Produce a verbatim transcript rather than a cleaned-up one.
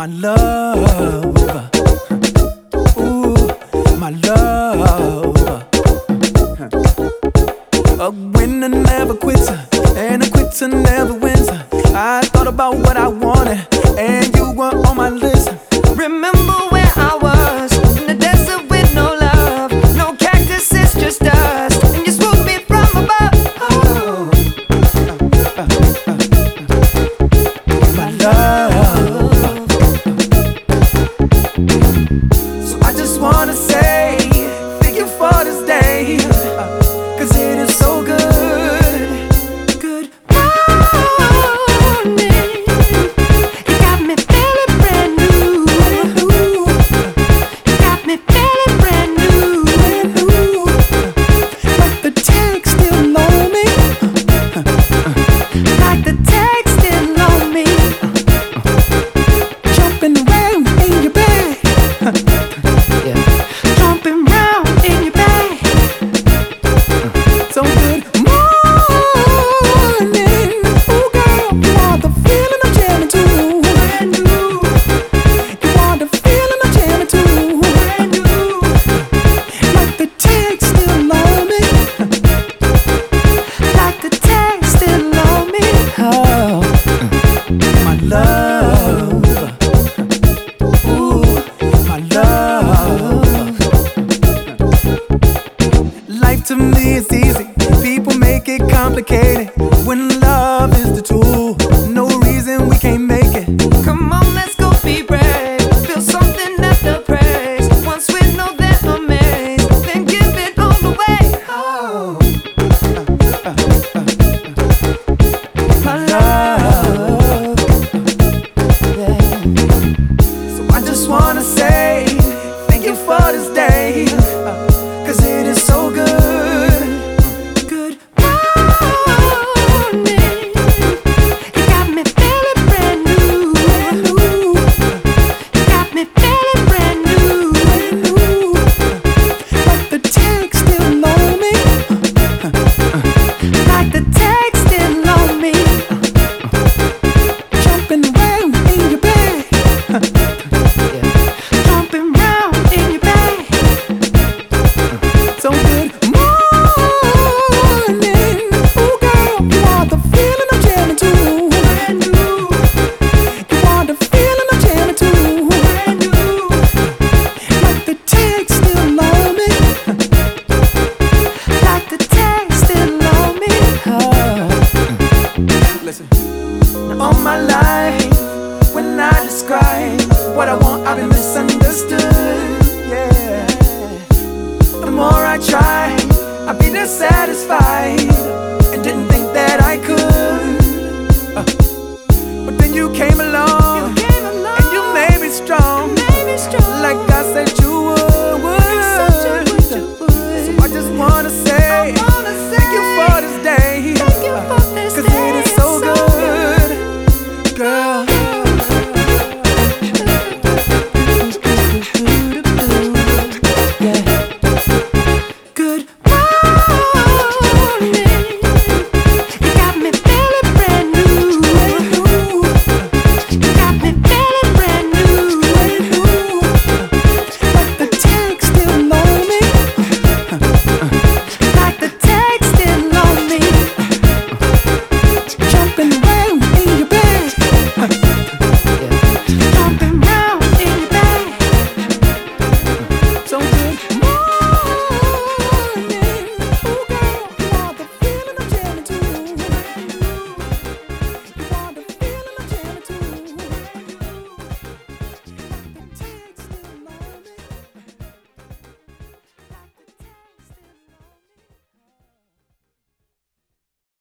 my love. Ooh, my love. A winner never quits, and a quitter never wins. I thought about what I wanted, and you were on my list. Remember where I was, in the desert with no love, no cactuses, just dust, and you swooped me from above. Oh. My love. So I just wanna say thank you for this day, 'cause it is so good. Good morning. You got me feeling brand new. You got me feeling brand new. Like the text still on me. Like the text still on me. Jumping around in your bed. Yeah. Jumping round in your bed. So good morning. Ooh girl, you are the feeling I'm jamming to. Brand new. You are the feeling I'm jamming to. Brand new. Like the text still on me. Like the text still on me. Oh, my love. Ooh, my love. Life to me is easy. People make it complicated. When love is the tool, no reason we can't make it. Come on, let's go be brave. Feel something at the praise. Once we know that amaze, then give it all away. Oh, My love. yeah. So I just wanna say thank you for this day, 'cause it is so good. Good Morning. You got me feeling brand new. You got me feeling brand new. Like the text still on me. Like the text still on me. Jumping around in your bed. Jumping round in your bed. So good morning. Ooh girl, you are the feeling I'm jamming to. Brand new. You are the feeling I'm jamming to. Brand new. Like the text still on me. Like the text still on me. Oh. Listen. Now all my life, when I describe what I want, I've been misunderstood. Yeah. The more I try, I'll be dissatisfied.